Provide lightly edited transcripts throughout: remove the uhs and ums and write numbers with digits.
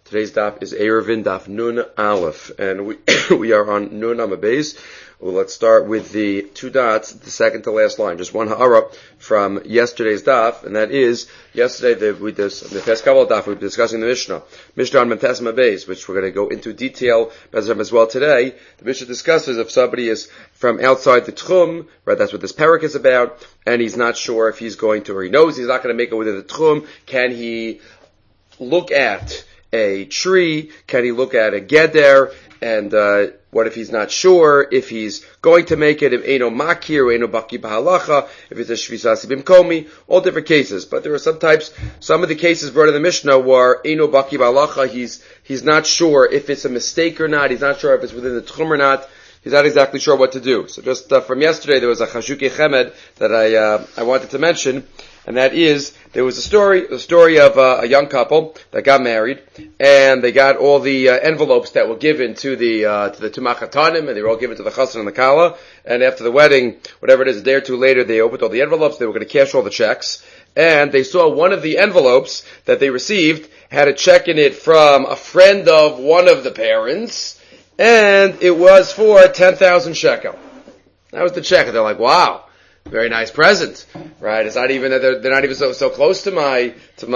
Today's daf is Eruvin daf Nun Aleph, and we are on Nun Amabez. Well, let's start with the two dots, the second to last line. Just one ha'ara from yesterday's daf, and that is, yesterday the past couple of daf we were discussing the Mishnah on Mentes Amabez, which we're going to go into detail as well today. The Mishnah discusses if somebody is from outside the Tchum, right, that's what this parak is about, and he's not sure if he's going to, or he knows he's not going to make it within the Tchum, can he look at a tree? Can he look at a geder? And what if he's not sure if he's going to make it? If eno makir or eno baki bahalacha, if it's a shvisasi bimkomi, all different cases. But there are some of the cases brought in the Mishnah where eno baki bahalacha, he's not sure if it's a mistake or not. He's not sure if it's within the tchum or not. He's not exactly sure what to do. So just from yesterday, there was a chashuke chemed that I wanted to mention. And that is, there was a story of a young couple that got married, and they got all the envelopes that were given to the Tumachatanim, and they were all given to the Chassan and the Kala, and after the wedding, whatever it is, a day or two later, they opened all the envelopes, they were going to cash all the checks, and they saw one of the envelopes that they received had a check in it from a friend of one of the parents, and it was for 10,000 shekel. That was the check, and they're like, wow. Very nice present, right? It's not even that they're not even so close to my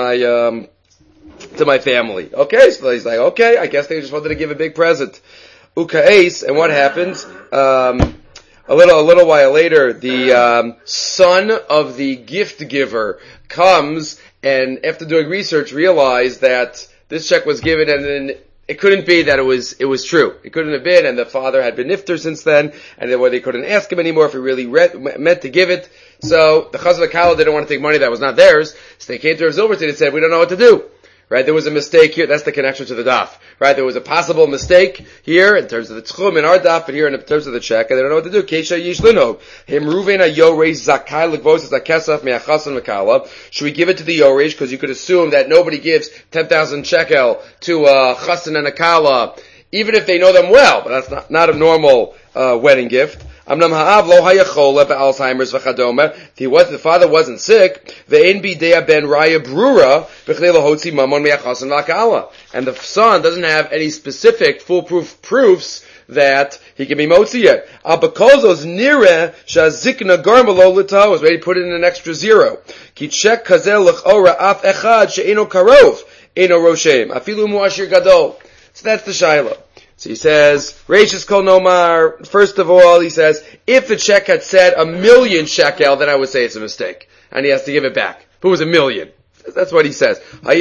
family. Okay, so he's like, okay, I guess they just wanted to give a big present. Uka'es, and what happens? A little while later, the son of the gift giver comes, and after doing research, realized that this check was given, and then it couldn't be that it was true. It couldn't have been, and the father had been nifter since then, and they couldn't ask him anymore if he really meant to give it. So the Chazal Kala didn't want to take money that was not theirs, so they came to Rav Zilberstein and said, we don't know what to do. Right, there was a mistake here. That's the connection to the daf. Right, there was a possible mistake here in terms of the tchum in our daf, but here in terms of the check, and they don't know what to do. Keisha yishlino him ruvena yoresh zakai lekvos zakesaf me'achasan mekala. Should we give it to the yoresh? Because you could assume that nobody gives 10,000 shekel to a chasan and a kala, even if they know them well. But that's not a normal wedding gift. Amnam ha'av lo hayachol Alzheimer's v'chadoma. The father wasn't sick. Ve'en bidei ben raya brura b'chnei lahotzi mamon me'achasan v'akala. And the son doesn't have any specific foolproof proofs that he can be motzi yet. Abakozos nire shazikna garmalo l'tah was ready to put in an extra zero. Ki chek kazel l'chora af echad she'eno karov eno roshem afilu muashir gadol. So that's the shaila. So he says, Reishis Kol Nomar, first of all, he says, if the check had said 1,000,000 shekel, then I would say it's a mistake. And he has to give it back. If it was 1,000,000. That's what he says. But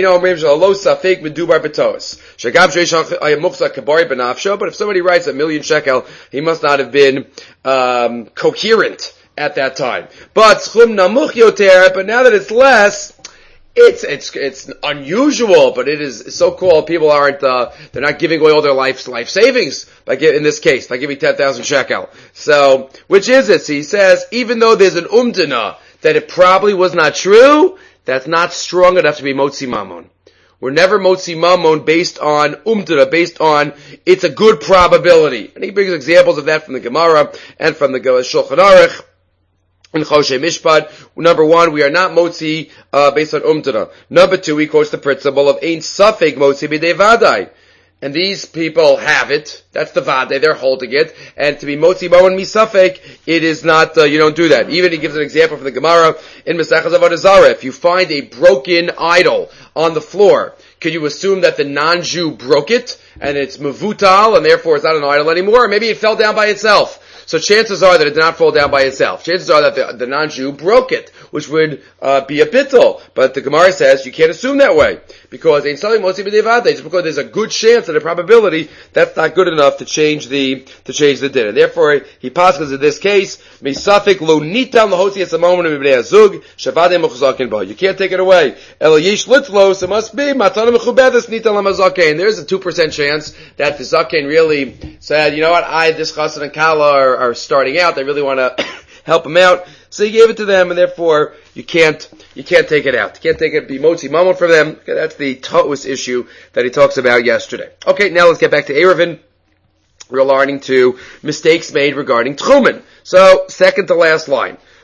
if somebody writes 1,000,000 shekel, he must not have been coherent at that time. But now that it's less, it's unusual, but it is so-called people aren't, they're not giving away all their life savings in this case, by giving 10,000 shekel. So, which is it? So he says, even though there's an umdana that it probably was not true, that's not strong enough to be motzi mamon. We're never motzi mamon based on umdana, based on it's a good probability. And he brings examples of that from the Gemara and from the Shulchan Aruch. In Choshe Mishpat, number one, we are not motzi based on umdana. Number two, he quotes the principle of ein safek motzi b'dei vadai. And these people have it. That's the vadai. They're holding it. And to be motzi mamon misafek, it is not, you don't do that. Even he gives an example from the Gemara in Mesechus Avodah Zarah. If you find a broken idol on the floor, could you assume that the non-Jew broke it and it's mevutal and therefore it's not an idol anymore? Or maybe it fell down by itself. So chances are that it did not fall down by itself. Chances are that the non-Jew broke it, which would be a bittul. But the Gemara says you can't assume that way. Because just because there's a good chance and a probability, that's not good enough to change the din. And therefore, he passes in this case, misafik lo nitam lahotzi esamon mibnei azug shavadei mechuzakin ba. You can't take it away. El yesh litlos, it must be matana mechubedes nitam lamazaken. There's a 2% chance that the zaken really said, you know what, this chassan and kala are starting out, they really want to help him out, so he gave it to them, and therefore you can't take it out. You can't take it, be motzi mamon for them. Okay, that's the ta'us issue that he talks about yesterday. Okay, now let's get back to Eruvin. We're learning to mistakes made regarding tchumen. So, second to last line.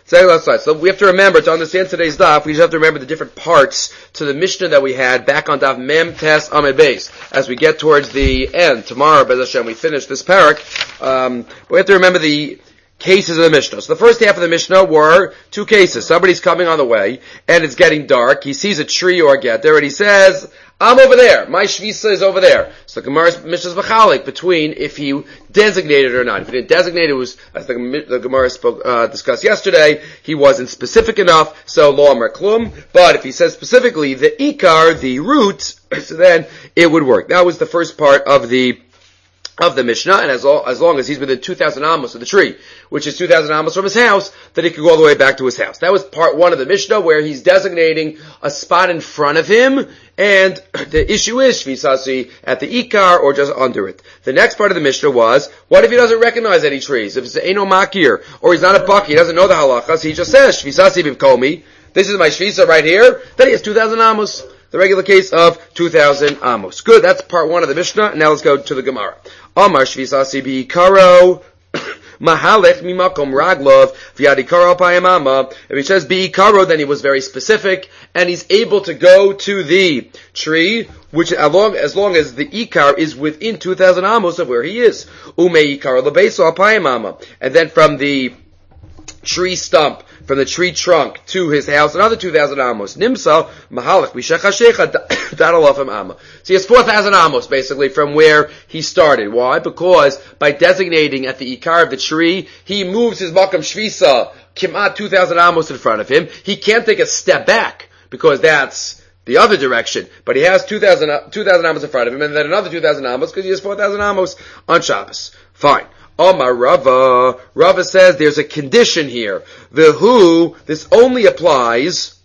So we have to remember, to understand today's daf, we just have to remember the different parts to the Mishnah that we had back on daf Mem Tes Amud Beis. As we get towards the end, tomorrow, Bez Hashem, we finish this parak, we have to remember the cases of the Mishnah. So the first half of the Mishnah were two cases. Somebody's coming on the way, and it's getting dark. He sees a tree or a getter, and he says, I'm over there. My shvisa is over there. So the Gemara's Mishnah is machalik between if he designated or not. If he didn't designate, it was, as the Gemara discussed yesterday, he wasn't specific enough, so lo amar klum. But if he says specifically the ikar, the root, so then it would work. That was the first part of the Mishnah, and as long as he's within 2,000 amos of the tree, which is 2,000 amos from his house, then he could go all the way back to his house. That was part one of the Mishnah, where he's designating a spot in front of him, and the issue is shvisasi at the ikar or just under it. The next part of the Mishnah was, what if he doesn't recognize any trees? If it's eno makir, or he's not a baki, he doesn't know the halachas, he just says, shvisasi bivkomi, this is my shvisa right here, then he has 2,000 amos. The regular case of 2,000 amos. Good, that's part one of the Mishnah. Now let's go to the Gemara. Amar shvisasi bi'ikaro mahalech mimakom raglov v'yadikaro payamama. If he says bi'ikaro, then he was very specific, and he's able to go to the tree, which as long as the ikar is within 2,000 amos of where he is. Ume ikaro lebeso payamama. And then from the tree stump, from the tree trunk to his house, another 2,000 amos. Nimsa, mahalach, bishechashecha, dadalafim amma. So he has 4,000 amos, basically, from where he started. Why? Because by designating at the ikar of the tree, he moves his makam shvisa, kimat 2,000 amos in front of him. He can't take a step back, because that's the other direction. But he has 2,000 amos in front of him, and then another 2,000 amos, because he has 4,000 amos on Shabbos. Fine. Omar Rava. Rava says there's a condition here. This only applies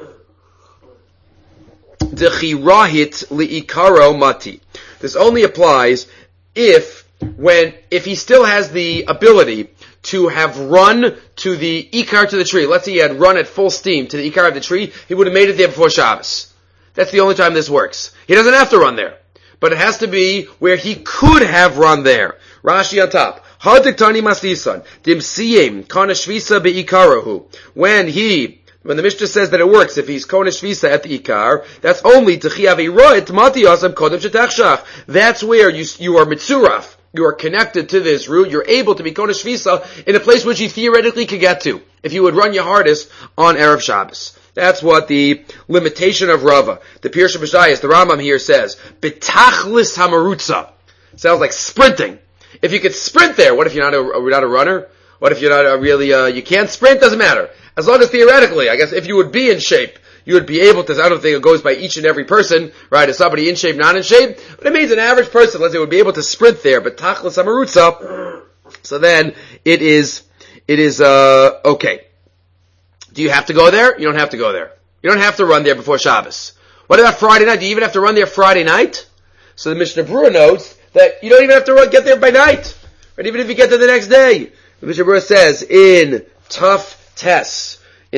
Dechirahit liikaro mati. This only applies if he still has the ability to have run to the ikar to the tree. Let's say he had run at full steam to the ikar of the tree, he would have made it there before Shabbos. That's the only time this works. He doesn't have to run there. But it has to be where he could have run there. Rashi on top. Hadiktani maslisan. Dimsiyim kana shvisa beikarahu. When the Mishnah says that it works, if he's kona shvisa at the ikar, that's only techiyav roit matiyasam kodem shetachshach. That's where you are mitzuraf. You are connected to this root. You're able to be kona shvisa in a place which you theoretically could get to if you would run your hardest on Erev Shabbos. That's what the limitation of Rava. The Pirush B'Shayis, the Rambam here says, B'tachlis hamarutza. Sounds like sprinting. If you could sprint there, what if you're not a runner? What if you're not you can't sprint? Doesn't matter. As long as theoretically, I guess if you would be in shape, you would be able to, I don't think it goes by each and every person, right? Is somebody in shape, not in shape? But it means an average person, let's say, would be able to sprint there, but Tachlis hamarutza, so then it is okay. Do you have to go there? You don't have to go there. You don't have to run there before Shabbos. What about Friday night? Do you even have to run there Friday night? So the Mishnah Berurah notes that you don't even have to get there by night. Right? Even if you get there the next day. The Mishnah Berurah says in Tough Tes,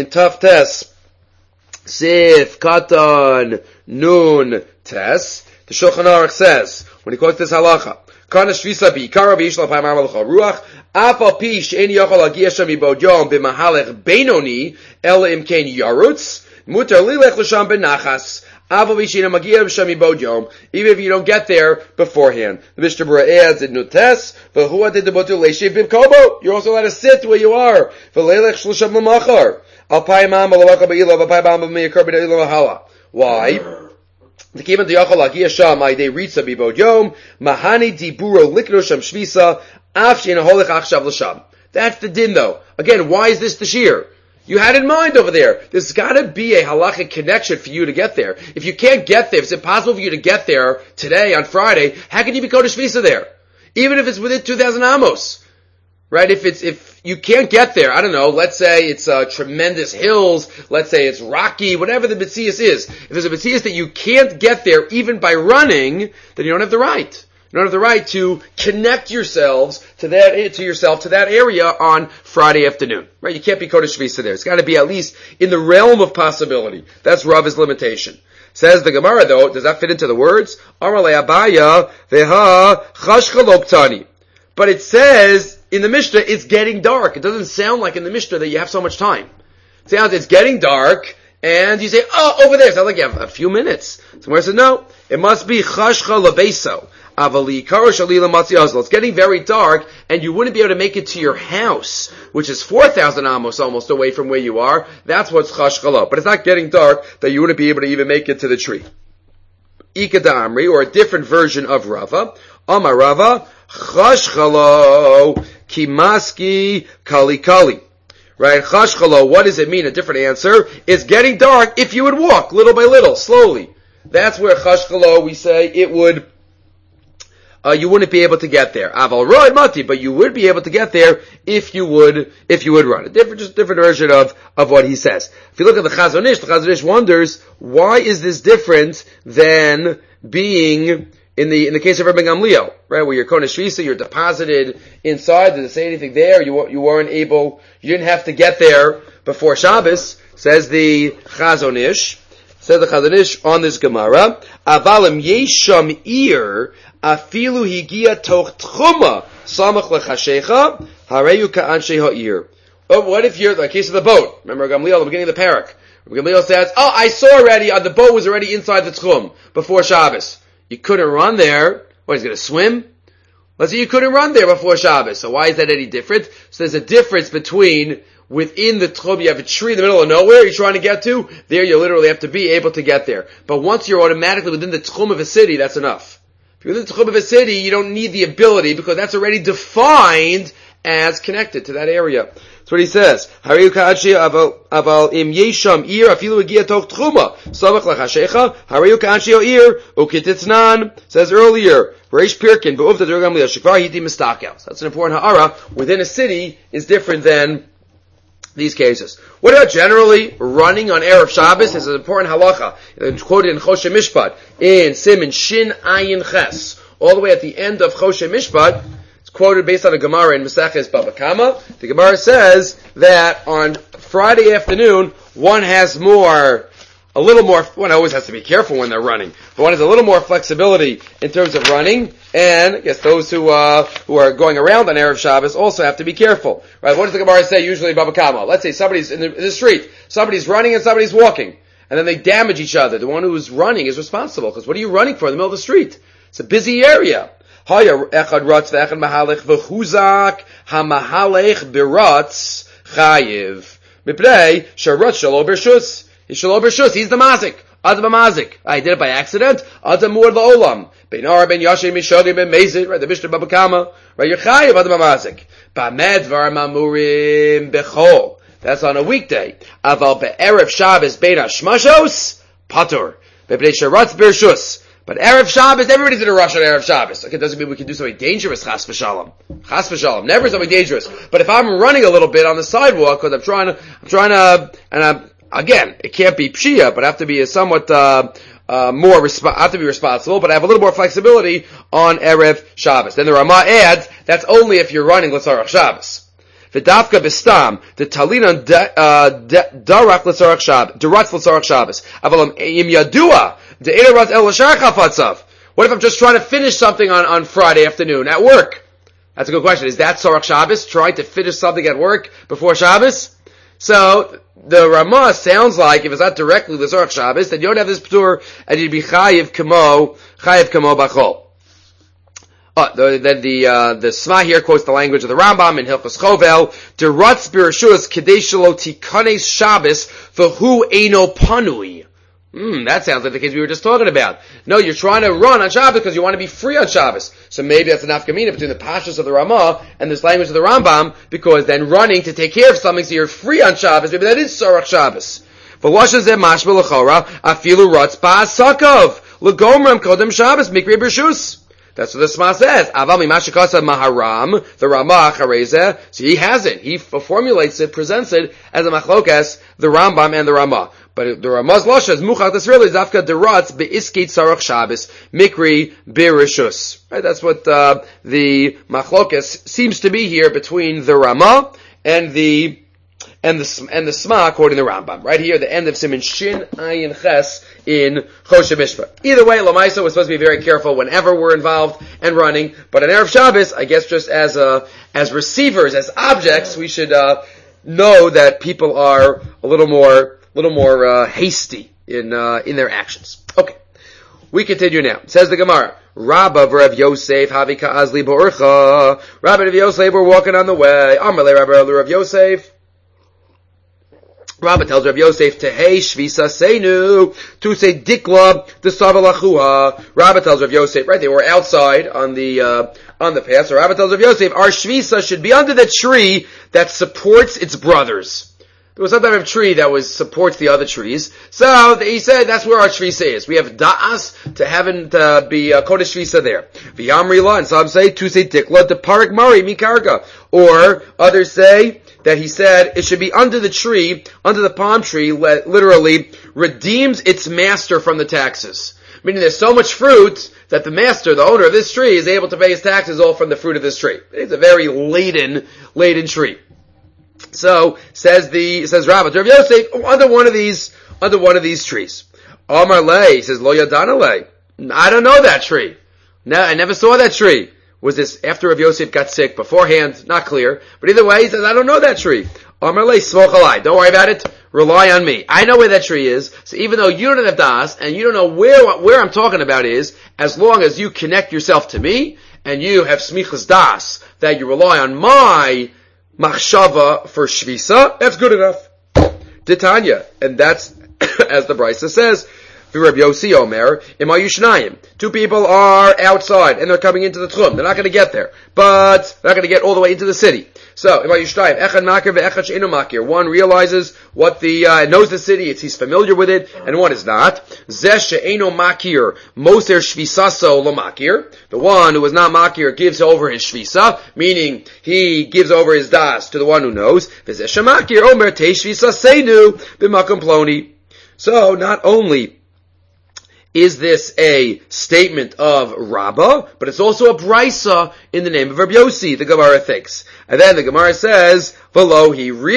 Sif, Katan, Nun, Tes, the Shulchan Aruch says, when he quotes this halacha, Kana shvisa bi'ikara b'yishla pa'am ha'malach ruach afal pi she'en yochol hagia sham mibod yom b'mahalech benoni ela imkein yarutz mutar lilech l'sham benachas afal pi she'en hagia sham mibod yom, even if you don't get there beforehand. The Mishnah Berurah adds in Nutes v'hu adid debotu leishiv b'kobo. You're also allowed to sit where you are v'leilech shlosham l'machar al pa'im ha'malach ba'ila v'pa'im ha'mal b'miyakar b'ila mahala. Why? The Kiman Diachol Hagia Sham Aidei Ritza Bibod Yom Mahani Diburo Likno Sham Shvisa Af Shein Holich Achshav L'Sham. That's the din though. Again, why is this the shear? You had in mind over there. There's gotta be a halachic connection for you to get there. If you can't get there, if it's impossible for you to get there today on Friday, how can you be Kodesh Shvisa there? Even if it's within 2,000 amos. Right? If you can't get there, I don't know, let's say it's tremendous hills, let's say it's rocky, whatever the Metzias is. If there's a Metzias that you can't get there even by running, then you don't have the right. You don't have the right to connect yourselves to that area on Friday afternoon. Right? You can't be Kodesh Shvisa there. It's got to be at least in the realm of possibility. That's Rava's limitation. Says the Gemara though, does that fit into the words? Amar le Abaya veha chashchalok tani. But it says in the Mishnah, it's getting dark. It doesn't sound like in the Mishnah that you have so much time. It sounds, it's getting dark, and you say, oh, over there. It sounds like you have a few minutes. Somewhere says, no, it must be chashcha lebeso. It's getting very dark, and you wouldn't be able to make it to your house, which is 4,000 amos almost away from where you are. That's what's chashchalo. But it's not getting dark that you wouldn't be able to even make it to the tree. Ika da'amri, or a different version of Rava. Amar Rava, chashchalo kimaski kali kali. Right? Chashchalo, what does it mean? A different answer. It's getting dark if you would walk little by little, slowly. That's where chashchalo, we say, it would you wouldn't be able to get there. Aval roid mati, but you would be able to get there if you would run. Just a different version of what he says. If you look at the Chazon Ish wonders, why is this different than being in the case of Rabbi Gamliel, right? Where you're Kodesh Shvisa, you're deposited inside. Did it say anything there? You weren't able, you didn't have to get there before Shabbos, says the Chazon Ish. Says the Chazon Ish on this Gemara, Avalim Yesham Ir, Afilu Higia Toch Tchuma, Samach Lechashecha, Hareyu Ka'anshe Ha'ir. Oh, what if you're, the case of the boat? Remember Gamliel, the beginning of the parak. Gamliel says, I saw already, the boat was already inside the Tchum, before Shabbos. You couldn't run there. What, he's gonna swim? Let's say you couldn't run there before Shabbos. So why is that any different? So there's a difference between within the Tchum, you have a tree in the middle of nowhere you're trying to get to. There you literally have to be able to get there. But once you're automatically within the Tchum of a city, that's enough. If you're within the Tchum of a city, you don't need the ability because that's already defined as connected to that area. That's what he says. Hariyu ka'anshi aval im yesham ir afilu egia toch tchuma samach lachashecha hariyu ka'anshi ir ukititznan says earlier Reish Pirkin be'uvta dergam liya shekvar hiti mistakel. That's an important ha'ara. Within a city is different than these cases. What about generally running on Erev Shabbos? This is an important halacha. It's quoted in Choshe Mishpat in Siman Shin Ayin Ches, all the way at the end of Choshe Mishpat. Quoted based on a Gemara in Maseches Baba Kama. The Gemara says that on Friday afternoon, one always has to be careful when they're running, but one has a little more flexibility in terms of running, and I guess those who are going around on Erev Shabbos also have to be careful. Right? What does the Gemara say usually in Baba Kama? Let's say somebody's in the street, somebody's running and somebody's walking, and then they damage each other. The one who's running is responsible, because what are you running for in the middle of the street? It's a busy area. Haya echad ratz ve'echad mahalech v'chuzak hamahalech biratz chayiv. Mipnei sheratz shalo bershus. He's shalo bershus. He's the mazik. Adam mazik. I did it by accident. Adam mur la'olam. Ben Ar ben Yashem Mishadi ben Mezid. Right, the Mishnah Baba Kama. Right, you're chayiv Adam mazik. Ba'med var mamurim bechol. That's on a weekday. Aval be'erev Shabbos bein hashmashos patur. Mipnei sheratz bershus. But Erev Shabbos, everybody's in a rush on Erev Shabbos. Okay, it doesn't mean we can do something dangerous, chas v'shalom. Chas v'shalom. Never something dangerous. But if I'm running a little bit on the sidewalk, because I'm trying to, again, it can't be pshia, but I have to be a somewhat, I have to be responsible, but I have a little more flexibility on Erev Shabbos. Then the Ramah adds, that's only if you're running L'tzarach Shabbos. V'dafka b'stam, the talinan darak L'tzarach Shabbos, duratz L'tzarach Shabbos. Avalam im yadua, what if I'm just trying to finish something on Friday afternoon at work? That's a good question. Is that Tzarach Shabbos, trying to finish something at work before Shabbos? So, the Ramah sounds like, if it's not directly the Tzarach Shabbos, then you don't have this p'tur, and you'd be chayiv kamo bachol. Then the Sma here quotes the language of the Rambam in Hilchos Chovel, Deratz b'reshus kedei shelo tikanes Shabbos v'hu eino panui. That sounds like the case we were just talking about. No, you're trying to run on Shabbos because you want to be free on Shabbos. So maybe that's an nafkamina between the pashtus of the Ramah and this language of the Rambam, because then running to take care of something so you're free on Shabbos, maybe that is Tzarach Shabbos. But what is that mashma l'chora? Afilu ratz ba'asakov l'gomram kodem Shabbos mikri b'rshus. That's what the Sma says. Aval mimashikasa maharam, the Ramah charezeh. So he has it. He formulates it, presents it as a machlokas, the Rambam and the Ramah. But the Ramah's losha is muchach t'sreli zafka deratz be'iskei tzarach Shabbos mikri birishus. Right? That's what the machlokas seems to be here between the Ramah and the and the Sma quoting the Rambam. Right here, the end of Siman Shin Ayin Ches in Choshen Mishpah. Either way, Lamaisa, we're supposed to be very careful whenever we're involved and running. But on Erev Shabbos, I guess just as receivers, as objects, we should know that people are a little more hasty in their actions. Okay, we continue now. It says the Gemara. Rabba v'Rav Yosef havi ka'azli b'orcha. Rabba and Rav Yosef were walking on the way. Amalei Rabba Rav Yosef. Rabba tells Rav Yosef, Tehei shvisa seinu, to say dikla desavalachuha. Rabba tells Rav Yosef, right, they were outside on the path, so Rabba tells Rav Yosef, our shvisa should be under the tree that supports its brothers. There was some type of tree that supports the other trees. So he said that's where our shvisa is. We have da'as to having to be kodesh shvisa there. V'yamrila, and some say to say dikla de parak mari mikarga, or others say that he said it should be under the tree, under the palm tree, literally redeems its master from the taxes. Meaning there's so much fruit that the master, the owner of this tree, is able to pay his taxes all from the fruit of this tree. It's a very laden tree. So says Rabba to Rav Yosef, under one of these trees. Amar lei, he says lo yadana lei. I don't know that tree. No, I never saw that tree. Was this after Rav Yosef got sick beforehand? Not clear. But either way, he says I don't know that tree. Amar lei smoch alai. Don't worry about it. Rely on me. I know where that tree is. So even though you don't have das and you don't know where I'm talking about is, as long as you connect yourself to me and you have smichas das that you rely on my machshava for shvisa, that's good enough. Titania, and that's as the Brisa says. Rabbi Yossi Omer, Imayushnayim. Two people are outside and they're coming into the tchum. They're not going to get there, but they're not going to get all the way into the city. So Imayushnayim, Echad Makir ve'Echad She'enu Makir. One realizes what knows the city, he's familiar with it, and one is not. Zeh She'enu Makir, Moser Shvisaso Lo Makir. The one who is not Makir gives over his shvisa, meaning he gives over his das to the one who knows. V'zeh She'Makir Omer Tei Shvisaseinu B'Makom Ploni. So not only is this a statement of Rabbah, but it's also a brisa in the name of Rabbi Yossi, the Gemara thinks. And then the Gemara says, V'lo,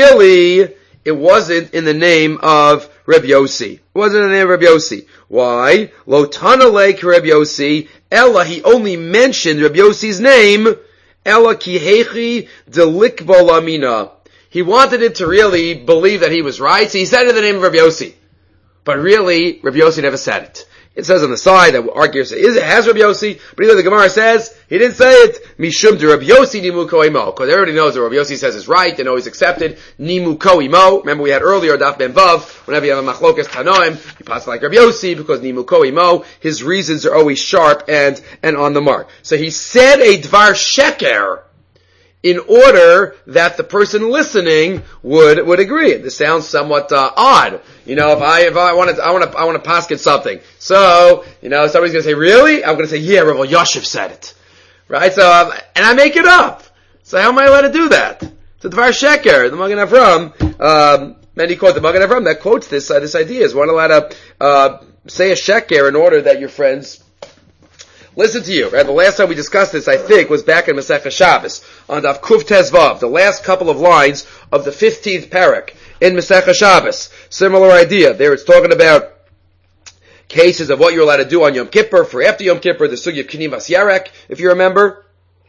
it wasn't in the name of Rabbi Yossi. It wasn't in the name of Rabbi Yossi. Why? Lo tanalei Rabbi Yossi, Ella, he only mentioned Rabbi Yossi's name, Ella ki hechi delikbo lamina. He wanted it to really believe that he was right, so he said it in the name of Rabbi Yossi. But really, Rabbi Yossi never said it. It says on the side that argues it has Rabbi Yossi, but either the Gemara says he didn't say it. Mishum de Rabbi Yossi nimuko imo, because everybody knows that Rabbi Yossi says is right. They know he's accepted. Nimuko imo. Remember we had earlier Daf Ben Vav. Whenever you have a machlokas tanoim, you pass like Rabbi Yossi because nimuko imo. His reasons are always sharp and on the mark. So he said a dvar sheker in order that the person listening would agree. This sounds somewhat odd. You know, if I want to paskin something. So, you know, somebody's going to say, really? I'm going to say, yeah, Rav Yosef said it. Right? So, and I make it up. So how am I allowed to do that? So Dvar Sheker, the Magen Avram, many quote the Magen Avram that quotes this idea is one allowed to say a sheker in order that your friends listen to you. Right? The last time we discussed this, I think, was back in Masechah Shabbos on Daf Kuf Tezvav, the last couple of lines of the 15th parak in Masechah Shabbos. Similar idea. There it's talking about cases of what you're allowed to do on Yom Kippur. For after Yom Kippur, the sugi of Kinivas Yarek, if you remember.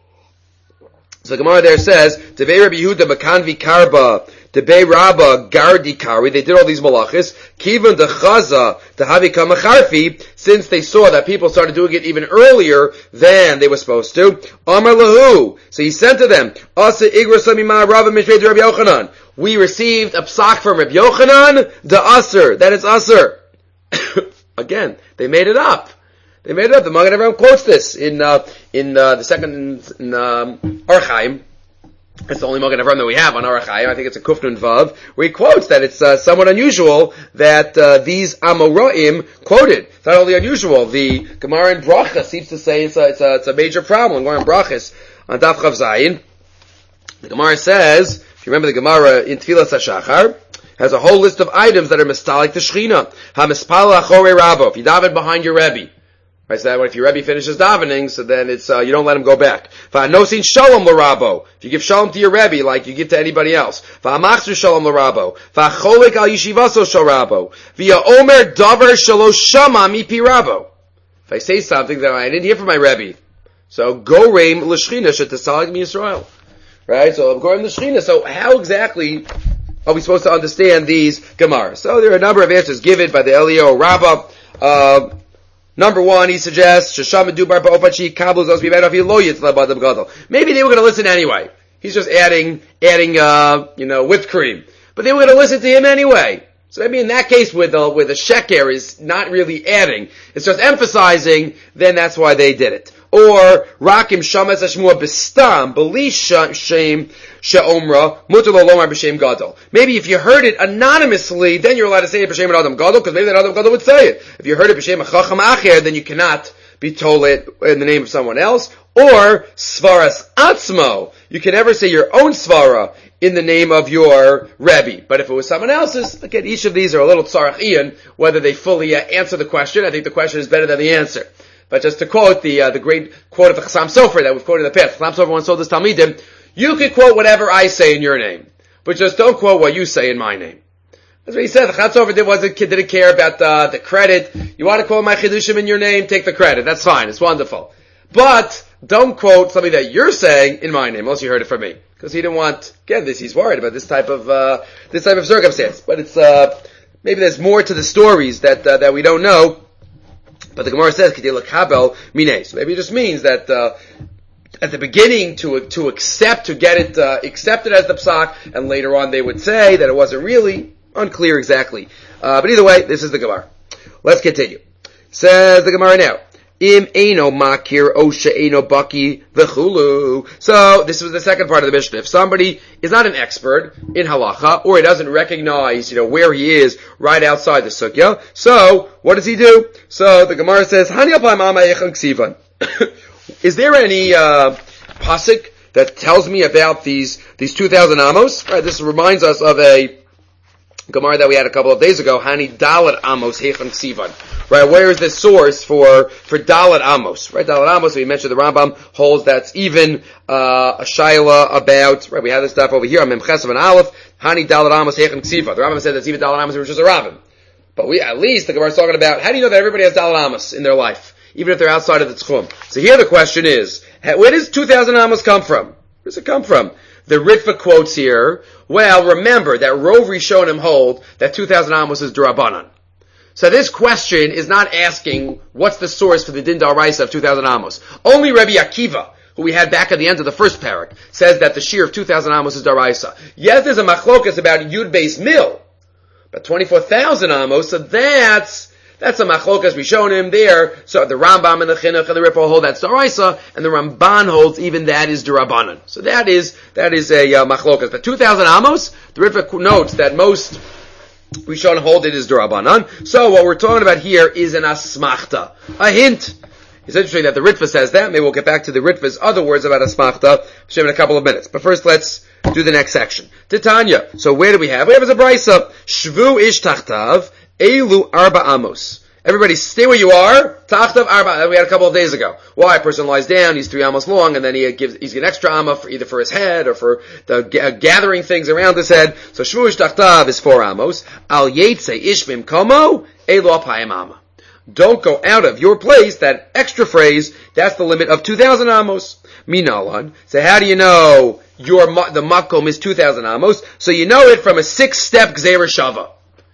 So the Gemara there says, Tevei Rabbi Yehuda Makan Vikarba, Tevei Rabba Gardi Kari, they did all these malachis, Kivan de Chaza, the Havika Macharfi, since they saw that people started doing it even earlier than they were supposed to. Amar Lahu, so he sent to them, Asa Igra Samima Rabba Mishvei Rabbi Yochanan. We received a psak from Rabbi Yochanan, the Aser, that is Aser. Again, they made it up. They made it up. The Magen Avraham quotes this in the second Archaim. It's the only Magen Avraham that we have on Archaim. I think it's a Kufnun Vav, where he quotes that it's somewhat unusual that these Amoraim quoted. It's not only unusual. The Gemara in Bracha seems to say it's a major problem. Gemara in Brachas on Daf Chav Zayin. The Gemara says, if you remember the Gemara in Tfilas HaShachar, has a whole list of items that are mistalik to Shechina. Ha-mispala achorei Rabbo. If you daven behind your Rebbe, Right, so that way if your Rebbe finishes davening, so then it's, you don't let him go back. Va'anosin shalom l'rabo. If you give shalom to your Rebbe, like you give to anybody else. Va'amachzu shalom l'rabo. Va'cholik al yeshivaso shel rabo. V'ya'omer davar shelo shama mipi rabo. If I say something that I didn't hear from my Rebbe, so go reim l'shchina shetasalik mi Yisrael. Right, so I'm going to l'shchina. So how exactly are we supposed to understand these Gemara? So there are a number of answers given by the Eliyahu Rabbah. Number one, he suggests, maybe they were going to listen anyway. He's just adding, whipped cream. But they were going to listen to him anyway. So maybe in that case, with a sheker is not really adding, it's just emphasizing, then that's why they did it. Or, Rakim Shamas Hashmua Bistam, Beli Shem She'omra, Mutar Lo Lomar B'Shem Gadol. Maybe if you heard it anonymously, then you're allowed to say it B'Shem Adam Gadol, because maybe that Adam Gadol would say it. If you heard it B'Shem Chacham Acher, then you cannot be told it in the name of someone else. Or, Svaras Atzmo. You can never say your own Svara in the name of your Rebbe. But if it was someone else's, again, each of these are a little tzarach whether they fully answer the question. I think the question is better than the answer. But just to quote the great quote of the Chassam Sofer that we've quoted in the past, Chassam Sofer once told his Talmidim, you can quote whatever I say in your name, but just don't quote what you say in my name. That's what he said. The Chassam Sofer didn't care about the credit. You want to quote my Chidushim in your name, take the credit. That's fine. It's wonderful. But don't quote something that you're saying in my name, unless you heard it from me. Because he didn't want, again, he's worried about this type of circumstance. But it's, maybe there's more to the stories that we don't know. But the Gemara says, so maybe it just means that, at the beginning to accept, to get it, accepted as the psak, and later on they would say that it wasn't really unclear exactly. But either way, this is the Gemara. Let's continue. Says the Gemara now. Im eino makir osha eino baki v'chulu. So this was the second part of the Mishnah. If somebody is not an expert in halacha, or he doesn't recognize, where he is right outside the sugya, so what does he do? So the Gemara says, Hani apam ama echan ksivan. Is there any pasuk that tells me about these 2,000 amos? Right, this reminds us of a Gemara that we had a couple of days ago, Hani Dalet Amos Hechan Ksivan. Right, where is the source for Dalet Amos? Right, Dalet Amos, we mentioned the Rambam holds that's even a shaila about, right, we have this stuff over here on Mem Chesav and Aleph, Hani Dalet Amos Hechan Ksiva. The Rambam said that's even Dalet Amos, which is a Rambam. But at least the Gemara is talking about, how do you know that everybody has Dalet Amos in their life, even if they're outside of the Tchum? So here the question is, where does 2,000 Amos come from? Where does it come from? The Ritva quotes here, well, remember that Rov Rishonim hold that 2,000 Amos is D'Rabbanan. So this question is not asking what's the source for the Din D'Oraisa of 2,000 Amos. Only Rabbi Akiva, who we had back at the end of the first parak, says that the shear of 2,000 Amos is D'Oraisa. Yes, there's a machlokas about Yud Beis Mil, but 24,000 Amos, so that's a machlokas Rishonim there. So the Rambam and the Chinuch and the Ripple hold that's D'Oraisa, and the Ramban holds even that is D'Rabbanan. So that is a machlokas. But 2,000 Amos, the Ritva notes that most Rishonim hold it is D'Rabbanan. So what we're talking about here is an asmachta, a hint. It's interesting that the Ritva says that. Maybe we'll get back to the Ritva's other words about asmachta in a couple of minutes. But first, let's do the next section. Titania. So where do we have? We have as a brisa. Shvu ish tachtav. Elu arba amos. Everybody stay where you are. Tachtav arba. That we had a couple of days ago. Why? A person lies down, he's 3 amos long, and then he's an extra amma either for his head or for the gathering things around his head. So shvuish tachtav is 4 amos. Al yetze ishmim komo. Elu apayim amma. Don't go out of your place. That extra phrase, that's the limit of 2,000 amos. Minalan. So how do you know the makom is 2,000 amos? So you know it from a 6-step gzeira shava,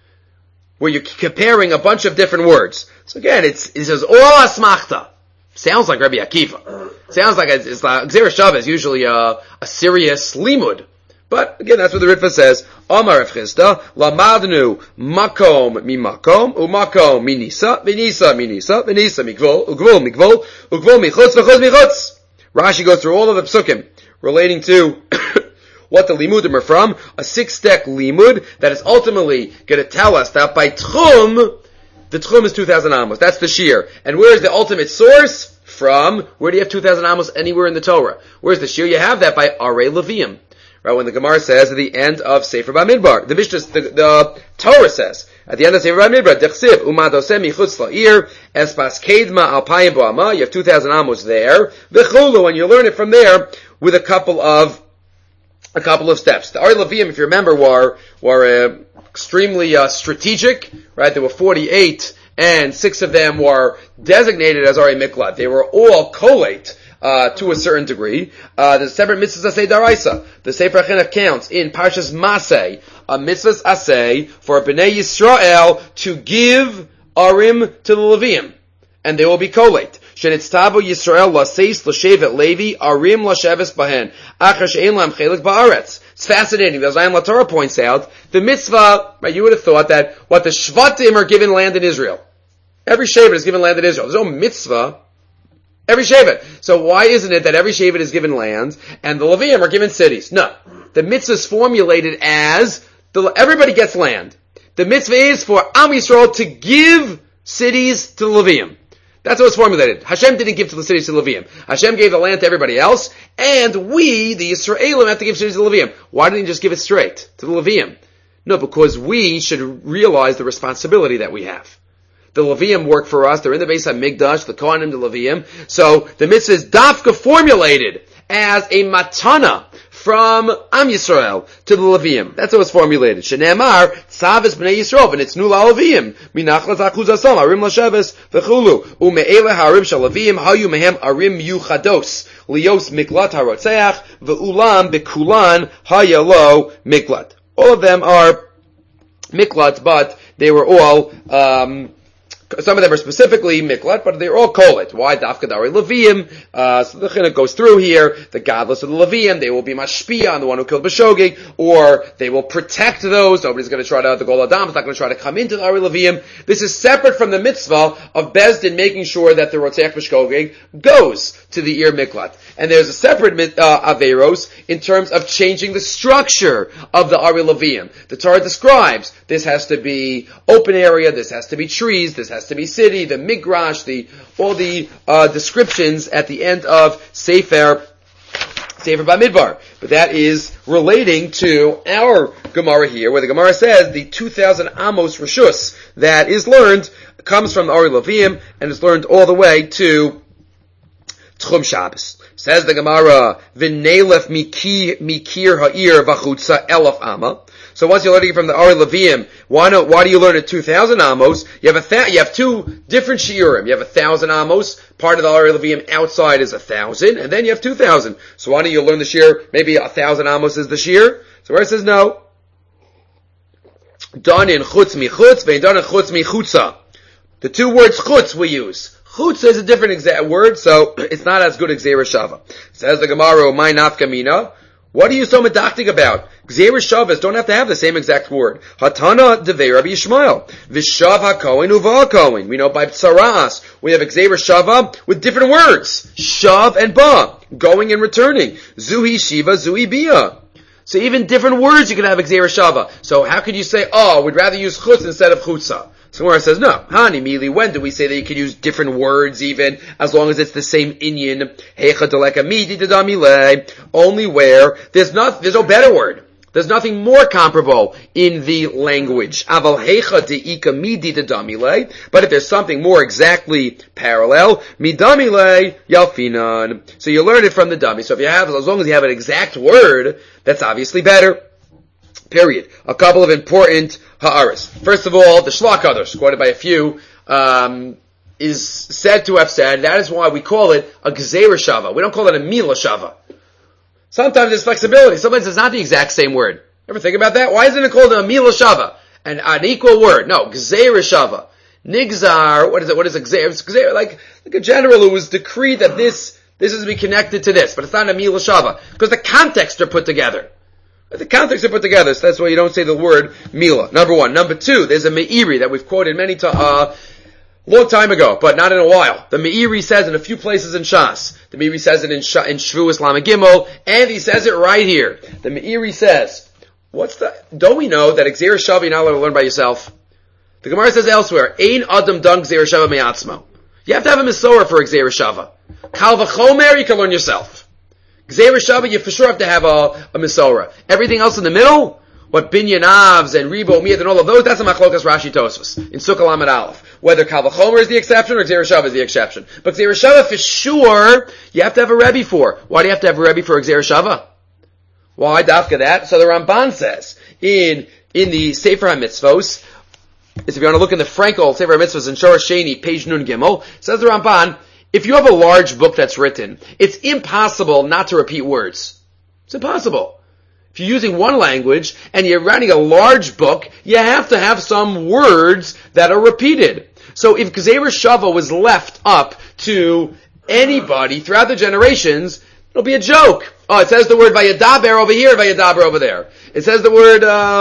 where you're comparing a bunch of different words. So again, it says all asmachta. Sounds like Rabbi Akiva. Sounds like it's like Gzeira Shava is usually a serious limud. But again, that's what the Ritva says. Amar Rav Chisda, lamadnu makom mi makom, umakom mi nisa, v'nisa mi nisa, v'nisa mikvol, ugvol mikvol, ugvol michutz, v'chutz michutz. Rashi goes through all of the psukim relating to what the limudim are from, a 6-step limud that is ultimately going to tell us that by tchum, the tchum is 2,000 amos. That's the shear. And where is the ultimate source? From, where do you have 2,000 amos anywhere in the Torah? Where's the shear? You have that by Arei Levium. Right, when the Gemara says at the end of Sefer Bamidbar, the Torah says, At the end of Sefer Bamidbar, Dechsiv, Umadosem Yichutz La'ir, Espas Kedma Alpayim Bo'ama, you have 2,000 amos there. V'chulu, and you learn it from there with a couple of steps. The Ari Levium, if you remember, were extremely strategic, right? There were 48, and 6 of them were designated as Ari Miklat. They were all collate, to a certain degree. There's a separate mitzvahs asay daraisa. The Sefer HaChinuch counts in Parshas Masei, a mitzvahs asay for Bnei Yisrael to give Arim to the Levium. And they will be collate. Shenitztavu Yisrael laseis l'shevet Levi Arim l'sheves bahen. Achar she'en lam chelik ba'aretz. It's fascinating. As Ayam LaTorah points out, the mitzvah, right, you would have thought that what the Shvatim are given land in Israel. Every Shevet is given land in Israel. There's no mitzvah. Every Shevet. So why isn't it that every Shevet is given land and the Levium are given cities? No. The mitzvah is formulated as everybody gets land. The mitzvah is for Am Yisrael to give cities to the Levium. That's how it's formulated. Hashem didn't give to the cities to the Levium. Hashem gave the land to everybody else, and we, the Yisraelim, have to give cities to the Levium. Why didn't he just give it straight to the Levium? No, because we should realize the responsibility that we have. The Levium work for us. They're in the Beis HaMikdash, the Kohanim, the Levium. So the mitzvah is dafka formulated as a matana from Am Yisrael to the Levium. That's how it's formulated. Shene'emar, tzavis b'nei Yisrael, v'nitznu la'Levium, minachlas achuz asam, arim l'sheves, v'chulu, u'me'ele ha'arim shal Levium, hayu mehem arim yuchados, lios miklat ha'rotzeach, v'ulam b'kulan hayalo miklat. All of them are miklat, but they were all, some of them are specifically miklat, but they're all kolet. Why? Dafka Dari Levium. So the Chinuch goes through here. The godless of the Levium, they will be mashpia on the one who killed B'shogig, or they will protect those. Nobody's going to try to, the Gol Adam is not going to try to come into the Ari Levium. This is separate from the mitzvah of Bezdin making sure that the Rotzeach B'shogig goes to the Ir Miklat. And there's a separate Averos in terms of changing the structure of the Ari Levium. The Torah describes this has to be open area, this has to be trees, this has to be city, the migrash, all the descriptions at the end of Sefer Bamidbar. But that is relating to our Gemara here, where the Gemara says the 2,000 Amos Rishus that is learned comes from the Ari Levium and is learned all the way to Tchum Shabbos. Says the Gemara, V'neilef mikir ha'ir v'chutza elef ama. So once you're learning from the Ari Levium, why do you learn at 2,000 amos? You have 2 different shiurim. You have 1,000 amos. Part of the Ari Levium outside is 1,000, and then you have 2,000. So why don't you learn the shiur? Maybe 1,000 amos is the shiur. So where it says no. Done in chutz mi chutz, vein done in chutz mi chutza. The 2 words chutz we use. Chutz is a different exact word, so it's not as good as Gzeira Shava. Says the Gemara, my nafka mina. What are you so medactic about? Gzeira Shavas don't have to have the same exact word. Hatana devei Rabbi Yishmael. Vishav hakohen uva hakohen. We know by Tsaras, we have Gzeira Shava with different words. Shav and ba. Going and returning. Zuhi Shiva, Zuhi Bia. So even different words you can have Gzeira Shava. So how could you say, we'd rather use chutz instead of chutza? So Gemara says, no. Hani mili, when do we say that you can use different words even, as long as it's the same inyan? Hecha deleka midi dedamile. Only where there's no better word. There's nothing more comparable in the language. Aval hecha deika midi dedamile. But if there's something more exactly parallel, midamile yalfinan. So you learn it from the dummy. So if you have, as long as you have an exact word, that's obviously better. Period. A couple of important ha'aras. First of all, the Shlach Kadosh, quoted by a few, is said to have said, that is why we call it a Gzeira Shava. We don't call it a Mila Shava. Sometimes there's flexibility. Sometimes it's not the exact same word. Ever think about that? Why isn't it called a Mila Shava? An equal word. No, Gzeira Shava. Nigzar, what is it? What is a Gzeira? It's Gzeira, like a general who was decreed that this is to be connected to this, but it's not a Mila Shava. Because the context are put together. The context are put together, so that's why you don't say the word Mila. Number 1. Number 2, there's a Me'iri that we've quoted many times, long time ago, but not in a while. The Me'iri says in a few places in Shas. The Me'iri says it in Shvuas Lamed Gimel, and he says it right here. The Me'iri says, don't we know that Gzeira Shava you're not allowed to learn by yourself? The Gemara says elsewhere, Ein Adam Dun Gzeira Shava Me'atzmo. You have to have a Mesorah for Gzeira Shava. Kal V'chomer, you can learn yourself. Gzeira Shava, you for sure have to have a Mesorah. Everything else in the middle, what Binyan Avs and Ribo Miyad and all of those, that's a Machlokas Rashi Tosfos in Sukkah Lamed Aleph. Whether Kal V'chomer is the exception or Gzeir Shava is the exception. But Gzeir Shava for sure, you have to have a Rebbe for. Why do you have to have a Rebbe for Gzeir Shava? Why dafka that? So the Ramban says in the Sefer HaMitzvos, if you want to look in the Frankel Sefer HaMitzvos in Shor Sheni, page Nun Gimel, says the Ramban, if you have a large book that's written, it's impossible not to repeat words. It's impossible. If you're using one language and you're writing a large book, you have to have some words that are repeated. So if Gzeir Shava was left up to anybody throughout the generations, it'll be a joke. Oh, it says the word Vayadaber over here, Vayadaber over there. It says the word,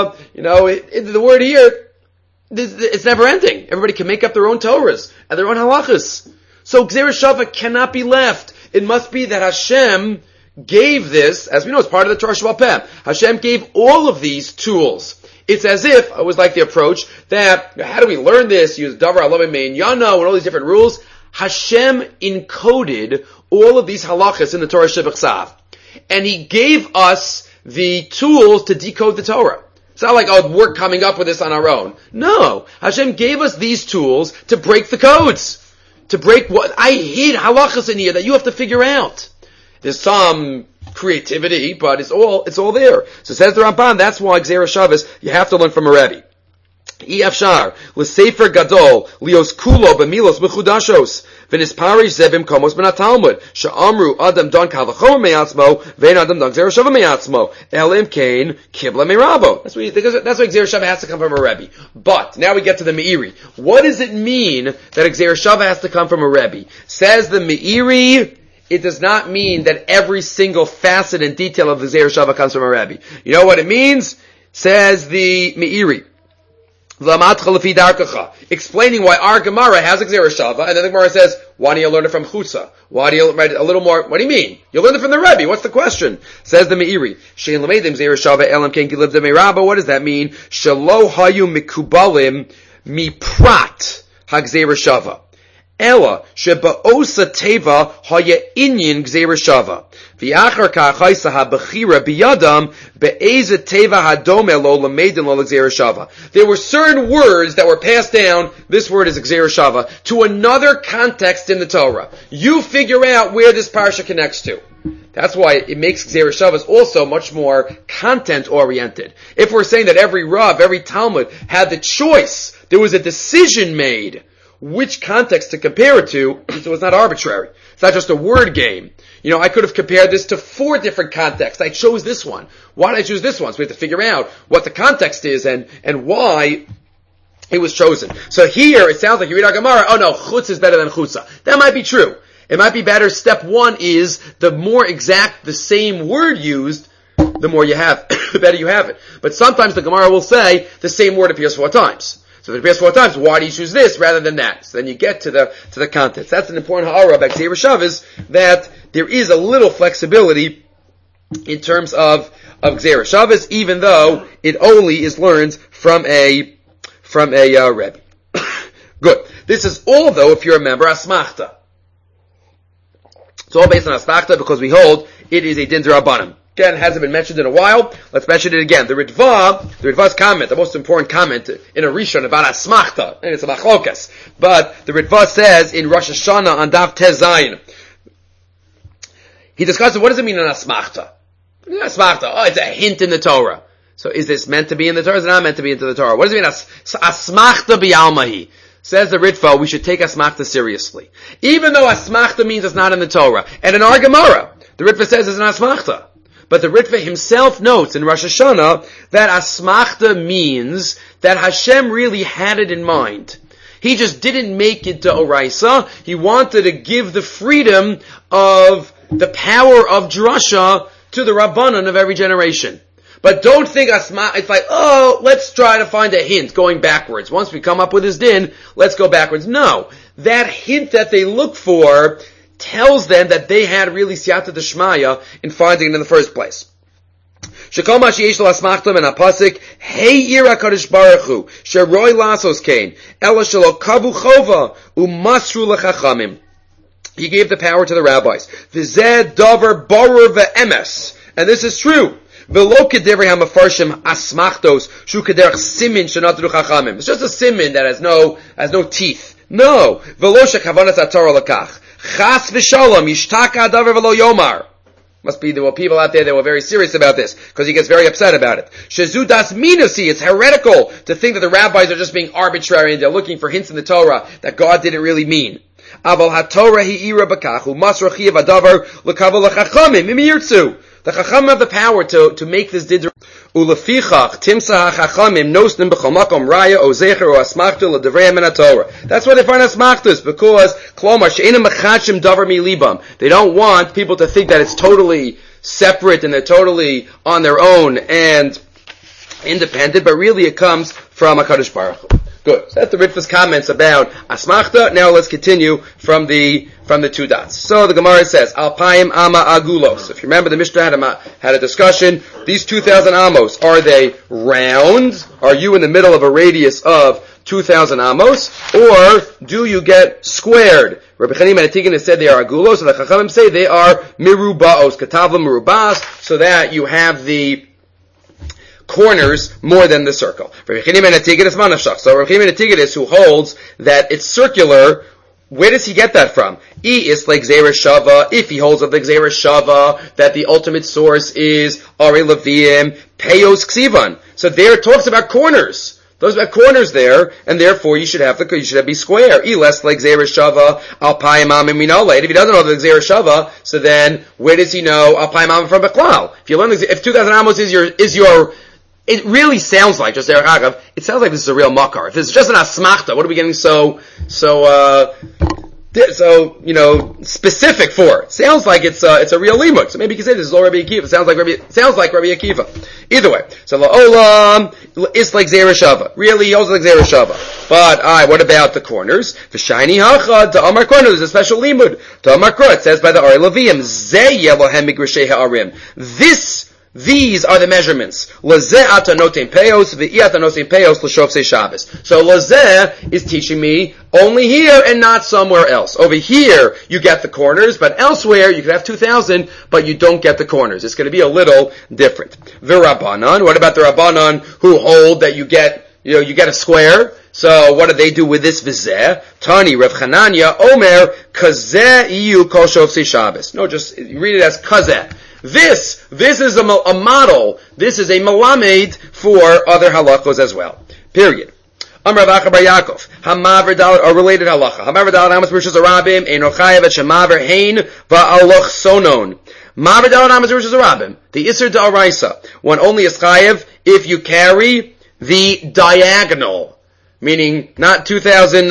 the word here, it's never ending. Everybody can make up their own Torahs and their own halachas. So Gzeir Shava cannot be left. It must be that Hashem gave this, as we know, it's part of the Torah Sheba'al Peh. Hashem gave all of these tools. It's as if, I always like the approach, that, how do we learn this? Use Davar Alavim Mein Yano and all these different rules. Hashem encoded all of these halachas in the Torah Shebachsav. And He gave us the tools to decode the Torah. It's not like, we're coming up with this on our own. No. Hashem gave us these tools to break the codes. To break what, I hid halachas in here that you have to figure out. There's some creativity, but it's all there. So says the Ramban, that's why Gzeir Shavas, you have to learn from a Rebbe. I'afshar, l'sefer gadol, lios kulo b'milos mechudashos, v'nisparish zebim komos ben ha-Talmud, she'amru adam don kal v'chomer me'atzmo, ve'en adam don Gzeir Shava me'atzmo, elim kein kibla me'rabo. That's why Gzeir Shava has to come from a Rebbe. But, now we get to the Meiri. What does it mean that Gzeir Shava has to come from a Rebbe? Says the Meiri, it does not mean that every single facet and detail of the Gzeir Shava comes from a Rebbe. You know what it means? Says the Meiri. Explaining why our Gemara has a Gzeir Shava, and then the Gemara says, why do you learn it from Chutza? Why do you write a little more? What do you mean? You learn it from the Rebbe. What's the question? Says the Meiri. Shein l'meidim Gzeir Shava elam ken ki livdei me'raba. What does that mean? Shelo hayu mikubalim miprat ha'Gzeir Shava. Ela sheba'osa teva haya inyan Gzeir Shava. V'achar ka'achaysa ha'bechira biyadam be'eza teva hadome lo lamedin lo Gzeir Shava. There were certain words that were passed down, this word is Gzeir Shava, to another context in the Torah. You figure out where this parsha connects to. That's why it makes Gzeir Shavas also much more content-oriented. If we're saying that every Rav, every Talmud had the choice, there was a decision made which context to compare it to, so it's not arbitrary. It's not just a word game. I could have compared this to 4 different contexts. I chose this one. Why did I choose this one? So we have to figure out what the context is and why it was chosen. So here, it sounds like you read our Gemara, chutz is better than chutza. That might be true. It might be better. Step 1 is the more exact the same word used, the more you have, the better you have it. But sometimes the Gemara will say the same word appears 4 times. So if it appears 4 times, why do you choose this rather than that? So then you get to the context. That's an important ha'ara about Gzeir Shavas, that there is a little flexibility in terms of Gzeir Shavas, even though it only is learned from a Rebbe. Good. This is all, though, if you remember, asmachta. It's all based on asmachta because we hold it is a din d'Rabbanan. Again, it hasn't been mentioned in a while. Let's mention it again. The Ritva's comment, the most important comment in a Rishon about Asmachta, and it's a machlokas. But the Ritva says in Rosh Hashanah on Daf Tez Zayin, he discusses what does it mean in Asmachta? Asmachta, it's a hint in the Torah. So is this meant to be in the Torah? Is it not meant to be into the Torah? What does it mean? Asmachta b'yalmahi. Says the Ritva, we should take Asmachta seriously. Even though Asmachta means it's not in the Torah. And in our Gemara, the Ritva says it's an Asmachta. But the Ritva himself notes in Rosh Hashanah that Asmachta means that Hashem really had it in mind. He just didn't make it to Oraisa. He wanted to give the freedom of the power of drasha to the Rabbanan of every generation. But don't think it's like, let's try to find a hint going backwards. Once we come up with this din, let's go backwards. No. That hint that they look for tells them that they had really siyata d'shmaya in finding it in the first place. Shekol ma sheyesh lo asmachta men hapasik he'ir HaKadosh Baruch Hu sheroi lasos kain ela shelo kavu chova umasru lechachamim. He gave the power to the rabbis. V'zeh davar barur ve'emes, and this is true. V'lo k'divrei hamafarshim asmachtos shu k'derech simin shenatru chachamim. It's just a simin that has no teeth. No. V'lo shekavanas atorah lakach. Chas v'shalom yishtaka adavar v'lo yomar. Must be there were people out there that were very serious about this, because he gets very upset about it. Shezu das minusi, it's heretical to think that the rabbis are just being arbitrary and they're looking for hints in the Torah that God didn't really mean. Aval haTorah hi'ira b'kachu masrachi v'adavar l'kaval l'chachamim imiyirtzu. The chachamim have the power to make this didr. Ulefichach timsa hachachamim nosnim b'chomakom raya o zecher o asmachtu l'devrei min haTorah. That's why they find asmachtus, because klomar she'enim mechachim davar mi libam. They don't want people to think that it's totally separate and they're totally on their own and independent, but really it comes from HaKadosh Baruch Hu. Good. So that's the Ritva's comments about Asmachta. Now let's continue from the two dots. So the Gemara says, Alpaim Ama Agulos. If you remember, the Mishnah had a discussion. These 2,000 amos, are they round? Are you in the middle of a radius of 2,000 amos? Or do you get squared? Rabbi Chanim and Atigan has said they are agulos, and the Chachamim say they are mirubaos, katavla mirubas, so that you have the corners more than the circle. So Rabbi Chaim and Atigan who holds that it's circular. Where does he get that from? Is like Gzeira Shava, if he holds of the Gzeira Shava, that the ultimate source is Ari Leviim, Peyos Ksivan. So there it talks about corners. Those are corners there, and therefore you should be square. Less like Gzeira Shava, Alpayim Amim Minoleit. If he doesn't know the Gzeira Shava, so then where does he know Alpayim Amim from Beklal? If 2,000 amos is your it really sounds like, just Derech Agav, it sounds like this is a real makar. If it's just an asmachta, what are we getting so specific for? It sounds like it's a real limud. So maybe you can say this is all Rabbi Akiva. It sounds like Rabbi Akiva. Either way. So la'olam, it's like Gzeira Shava. Really, he also like Gzeira Shava. But, what about the corners? V'shayni hachad, to Amar Korno, there's a special limud. To Amar Korno, it says by the Ari Leviim, Zeh yelohem migrashei ha'arim. These are the measurements. Lazeh ata noten peos, v'iyata noten peos l'shofsei Shabbos. So lazeh is teaching me only here and not somewhere else. Over here, you get the corners, but elsewhere, you can have 2,000, but you don't get the corners. It's going to be a little different. V'Rabbanan, what about the Rabbanan who hold that you get a square? So what do they do with this vizeh? Tani, Rav Chananya, Omer, kazeh iyu kol shofsei Shabbos. No, just read it as kazeh. This is a model. This is a melamed for other halachos as well. Period. Amar Rav Acha bar Yaakov. Hamaver dalet, a related halacha. Hamaver dalet amos b'rishos harabim, ein ochayev et shemaver hein va'aloch sonon. Maver dalet amos b'rishos harabim. The Isser D'Oraisa. One only is chayev if you carry the diagonal. Meaning, not 2,000,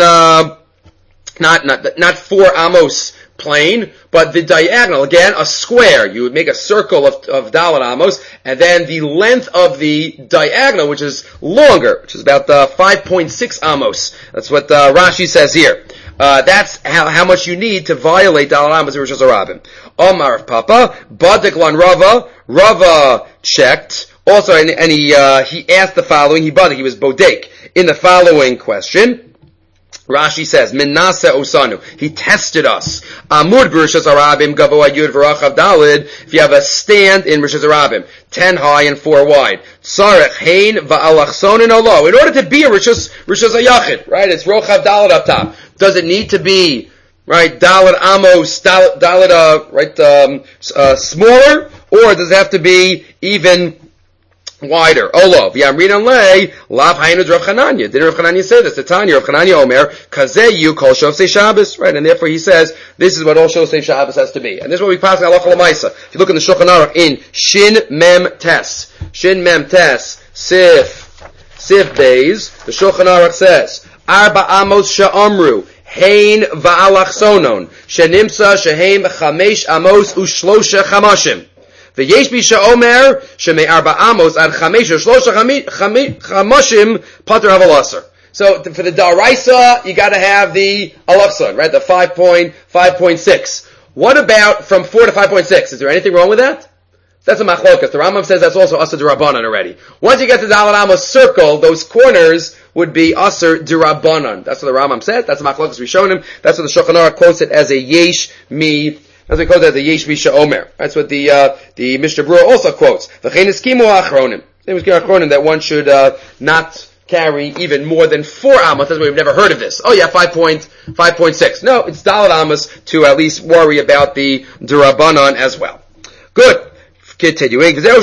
not 4 amos plane, but the diagonal, again, a square. You would make a circle of Dalet amos, and then the length of the diagonal, which is longer, which is about 5.6 amos. That's what Rashi says here. That's how much you need to violate Dalet amos in Rosh Hashanah. Omar of Papa, Badek lan Rava checked. Also, and he asked the following, he was bodek, in the following question. Rashi says, Minase Osanu. He tested us. Amud b'Rishos Harabim gavoa yud v'rachav dalid. If you have a stand in Rishos Harabim, 10 high and 4 wide. Tzarech hein va'alachsonin olo. In order to be a Rishos Hayachid, right? It's rochav dalid up top. Does it need to be, right, dalid amos, smaller? Or does it have to be even wider? Olov. Yamrin lei lav hainu Rav Chananya. Didn't Rav Chananya say this? The Tanya Rav Chananya Omer kazeh you kol shofsei Shabbos. Right, and therefore he says this is what all shofsei Shabbos has to be, and this is what we pass in halacha l'maisa. If you look in the Shulchan Aruch in Shin Mem Tes, Sif Beis, the Shulchan Aruch says Arba Amos Sha'amru Hein va'alachsonon Shenimsa Shehem Chamesh Amos Ushlosha Chamashim. V'yesh bi she'omer shemei arba amos ad chamesh or shlosha chamashim pater havalaser. So for the daraisa, you got to have the alachson, right? The 5.6. What about from 4 to 5.6? Is there anything wrong with that? That's a machlokas. The Rambam says that's also Asar D'Rabbanan already. Once you get to the Dalet Amos circle, those corners would be Asar D'Rabbanan. That's what the Rambam said. That's a machlokas we've shown him. That's what the Shulchan Aruch quotes it as a yesh mi As we quote that the Yesh Misha Omer. That's what the Mishnah Berurah also quotes. V'chein eskimu achronim. It was achronim that one should not carry even more than 4 amos. That's why we've never heard of this. Oh yeah, 5.6. No, it's daled amos to at least worry about the Durabanan as well. Good. Continuing. Okay, to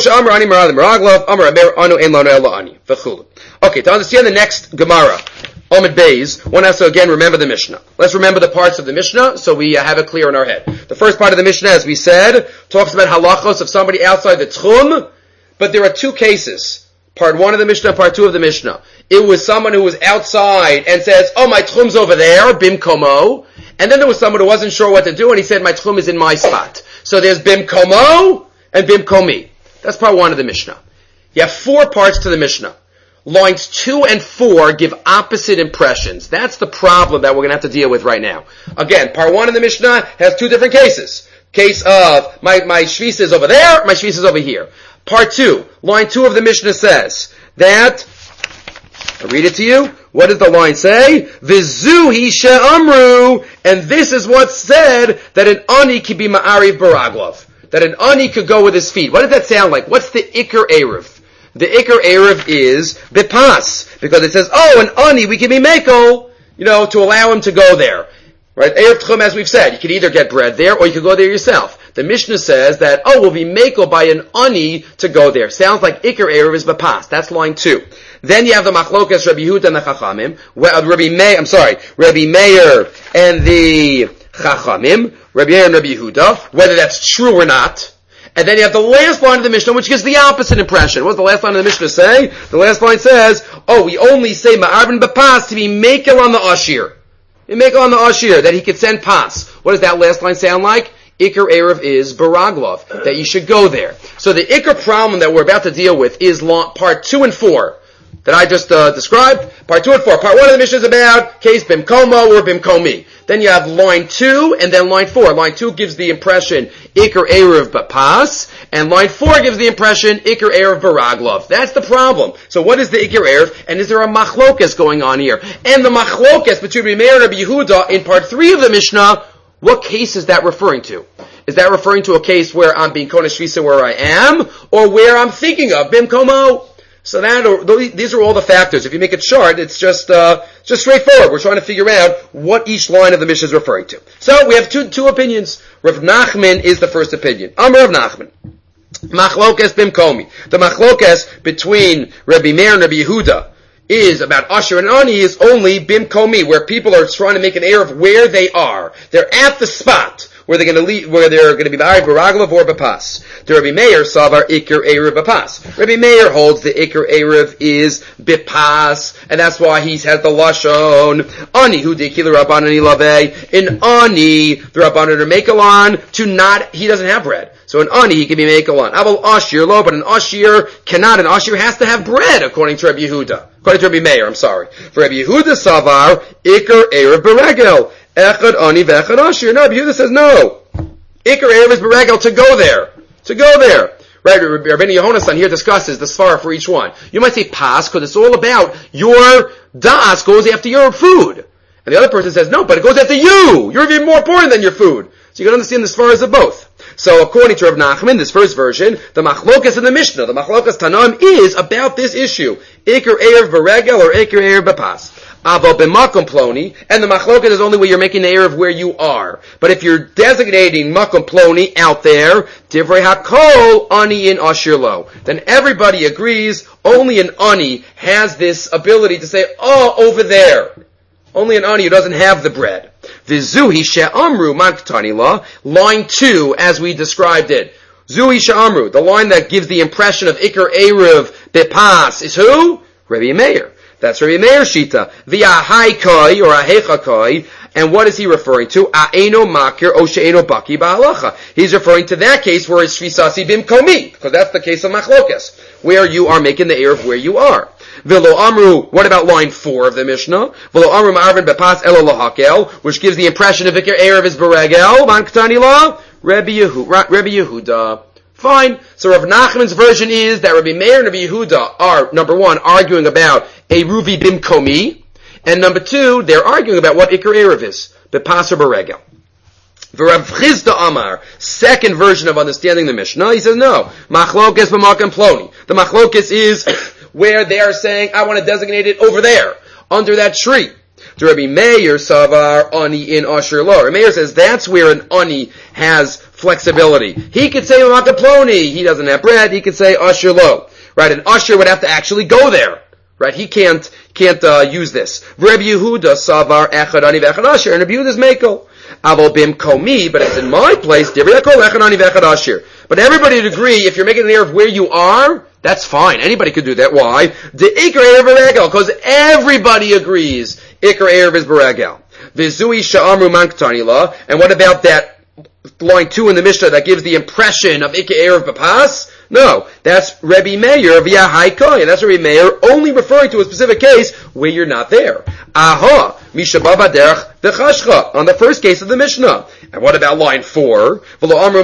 understand the next Gemara, Omid Beis, one has to again remember the Mishnah. Let's remember the parts of the Mishnah so we have it clear in our head. The first part of the Mishnah, as we said, talks about halachos of somebody outside the Tchum, but there are 2 cases. Part 1 of the Mishnah, part 2 of the Mishnah. It was someone who was outside and says, oh, my Tchum's over there, bimkomo. And then there was someone who wasn't sure what to do and he said, my Tchum is in my spot. So there's bimkomo and bimkomi. That's part 1 of the Mishnah. You have 4 parts to the Mishnah. Lines 2 and 4 give opposite impressions. That's the problem that we're going to have to deal with right now. Again, part 1 of the Mishnah has 2 different cases. Case of, my shvisa is over there, my shvisa is over here. Part 2, line 2 of the Mishnah says that, I'll read it to you. What does the line say? V'zuhi she'amru, and this is what's said, that an ani could be ma'ariv baraglov. That an ani could go with his feet. What does that sound like? What's the ikar eruv? The ikar eruv is bipas, because it says, oh, an ani, we can be mekel, to allow him to go there. Right? Erev Tchum, as we've said, you can either get bread there, or you can go there yourself. The Mishnah says that, we'll be mekel by an ani to go there. Sounds like ikar eruv is bipas. That's line 2. Then you have the machlokas Rabbi Yehuda and the Chachamim, Rabbi Meir and the Chachamim, Rabbi Meir and Rabbi Yehuda, whether that's true or not. And then you have the last line of the Mishnah, which gives the opposite impression. What does the last line of the Mishnah say? The last line says, we only say ma'arvin b'pas to be mekel on the ashir. Mekel on the ashir, that he could send pas. What does that last line sound like? Ikar eruv is baraglov, that you should go there. So the ikar problem that we're about to deal with is part 2 and 4. That I just described. Part 2 and 4. Part 1 of the Mishnah is about case bimkomo or bimkomi. Then you have line 2 and then line 4. Line 2 gives the impression ikar eruv bapas, and line 4 gives the impression ikar eruv baraglov. That's the problem. So what is the ikar eruv? And is there a machlokas going on here? And the machlokas between Rabbi Meir and Rabbi Yehuda in part 3 of the Mishnah, what case is that referring to? Is that referring to a case where I'm being kodesh shvisa where I am, or where I'm thinking of bimkomo? So these are all the factors. If you make it short, it's just straightforward. We're trying to figure out what each line of the Mishnah is referring to. So we have two opinions. Rav Nachman is the first opinion. Amar Rav Nachman. Machlokas bimkomi. The machlokas between Rabbi Meir and Rabbi Yehuda is about Asher and Ani is only bimkomi, where people are trying to make an eruv where they are. They're at the spot where they're going to be ba'ariv baraglov or bapas. The Rabbi Meir savar ikar eruv bapas. Rabbi Meir holds the ikar eruv is bipas, and that's why he has the lashon ani hu dekil rabbanan ilave. In ani, the rabbanan are mekalon to not. He doesn't have bread. So an ani, he can be mekalon. Aval ashir lo, but an ashir cannot. An ashir has to have bread, according to Rabbi Yehuda. According to Rabbi Meir, I'm sorry. For Rabbi Yehuda savar ikar eruv beregel. Echad ani ve'echad ashir. No, Rabbi Yehuda says no. Ikar eruv is beregel to go there. To go there. Right, Rabbeinu Yehonasan here discusses the svara for each one. You might say pas, because it's all about your das goes after your food. And the other person says, no, but it goes after you. You're even more important than your food. So you can understand the svaras of both. So according to Rav Nachman, this first version, the machlokas in the Mishnah, the machlokas Tanaim is about this issue. Ikar eruv beregel or ikar eruv bepas. Avo b'makom ploni, and the machlokas is only where you're making the eruv where you are. But if you're designating makom ploni out there, divrei hakol ani in ashir lo, then everybody agrees only an ani has this ability to say, over there. Only an ani who doesn't have the bread. V'zuhi she'amru maktani la, line 2 as we described it. Zuhi she'amru, the line that gives the impression of ikar eruv bepas is who? Rabbi Meir. That's Rabbi Meir Shita. The ahai or ahecha, and what is he referring to? A'eno makir o she'eno baki ba'alacha. He's referring to that case where it's shvisasi bimkomi, because that's the case of machlokas, where you are making the eruv where you are. V'lo amru, what about line 4 of the Mishnah? V'lo amru ma'arvin bepas elo lahakel, which gives the impression of ikar eruv is beregel, man ktani la, Rabbi Yehuda. Fine. So Rav Nachman's version is that Rabbi Meir and Rabbi Yehuda are, number 1, arguing about eruvi bimkomi, and number 2, they're arguing about what ikar eruv is, bepas or beregel. Rav Chizda Amar, second version of understanding the Mishnah, he says no. Machlokes b'makom ploni. The machlokes is where they are saying, I want to designate it over there, under that tree. To Rabbi Meir Savar Ani in Asher Lo. Rabbi Meir says that's where an Ani has flexibility. He could say b'makom ploni. He doesn't have bread. He could say Asher Lo. Right? An Asher would have to actually go there. Right? He can't use this. Rabbi Yehuda Savar Echad Ani v'Echad Asher. And Rabbi Yehuda's Mekel. Avol bim komi, but it's in my place. But everybody would agree, if you're making an error of where you are, that's fine. Anybody could do that. Why? The ikar erev beregel, because everybody agrees ikar erev is beregel. V'zui sha'amru manktani la, and what about that line 2 in the Mishnah that gives the impression of ikar erev bepas? No, that's Rabbi Meir via Haikoy, and that's Rabbi Meir only referring to a specific case where you're not there. Aha, Mishabah Baderach v'chashcha, on the first case of the Mishnah. And what about line 4? The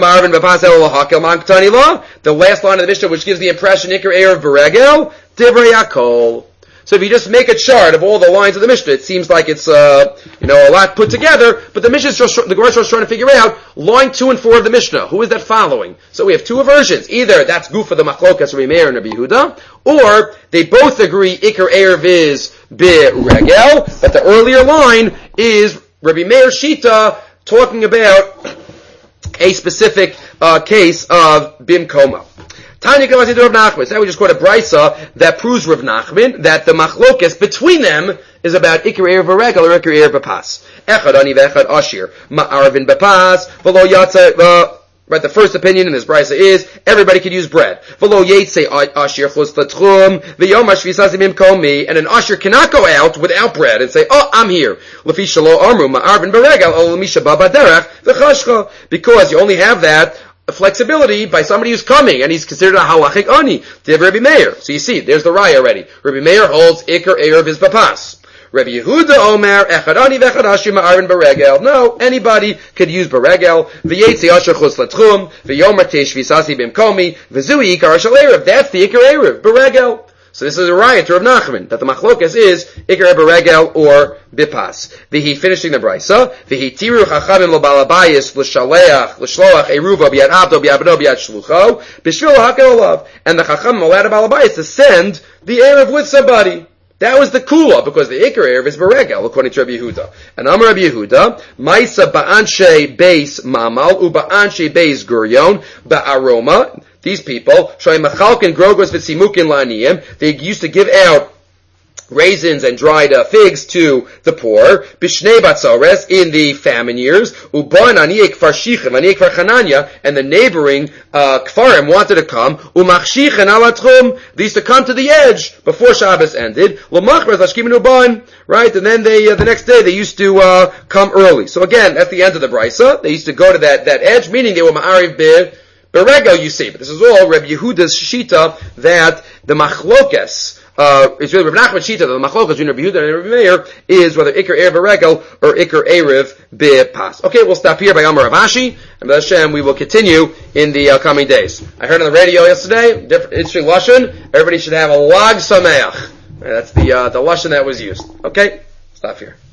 last line of the Mishnah, which gives the impression Ikar Erev Beregel, Divrei Yakol. So if you just make a chart of all the lines of the Mishnah, it seems like it's a lot put together, but the Gemara is just trying to figure out line 2 and 4 of the Mishnah. Who is that following? So we have two versions. Either that's Gufa the Machlokas Rabbi Meir and Rabbi Yehuda, or they both agree Ikar Erev is Beregel, but the earlier line is Rabbi Meir Shita talking about a specific case of Bim Koma. Tanya Rav Nachman. So we just quote a brisa that proves Rav Nachman that the machlokes between them is about Ikar Erev Beregel or Ikar Erev Bepas. Echad Ani v'Echad Ashir Ma'arvin Bepas v'lo Yatsa. Right, the first opinion in this brisa is everybody could use bread. V'lo Yetze Ashir Chus Latchum v'Yom Shvisasim Im Komi, and an Ashir cannot go out without bread and say, "Oh, I'm here." Lefi Shalo Amru Ma'arvin Beregel Ol Misha Baba Derech v'Chashcha, because you only have that flexibility by somebody who's coming, and he's considered a halachic ani. They have Rabbi Meir. So you see, there's the raya already. Rabbi Meir holds Ikar Erev is Papas. Rabbi Yehuda Omer, Echad Ani v'Echad Ashir Ma'arin Beregel. No, anybody could use Beregel. V'yetzi Asher Chus Latchum, v'yomer Teish V'sasi B'mkomi, v'zui Ikar Ashal Erev. That's the Ikar Erev, Beregel. So this is a riot to Rav Nachman, that the machlokas is Ikar Beregel or Bipas. V'hi finishing the brisa, v'hi tiru chachamim lo balabayis l'shloach eruva b'yad avdo b'yabdo b'yad shlucho, b'shvil hakel olav. And the chachamim allowed a balabayis to send the Erev with somebody. That was the kula, because the Ikar Erev is Beregel, according to Rabbi Yehuda. And Amar Rabbi Yehuda, Maisa ba'anshe beis mamal, u'ba'anshe beis guryon, ba'aroma. These people, they used to give out raisins and dried figs to the poor, bishnei batzores, in the famine years, uban aniyek kfar shichem, aniyek kfar chananya, and the neighboring kfarim wanted to come, umachshichen alatchum, they used to come to the edge before Shabbos ended, l'machmer lashkim uban, right, and then they, the next day they used to come early. So again, that's the end of the brisa. They used to go to that edge, meaning they were ma'ariv Beregel, you see, but this is all Rabbi Yehuda's shita that the machlokes, it's really Rabbi Nachman's shita that the machlokes between Rabbi Yehuda and Rabbi Meir is whether Ikar Erev Beregel or Ikar Erev Bepas. Okay, we'll stop here by Amar Rav Ashi, and by Hashem we will continue in the coming days. I heard on the radio yesterday, interesting lashon, everybody should have a lag sameach. That's the lashon that was used. Okay, stop here.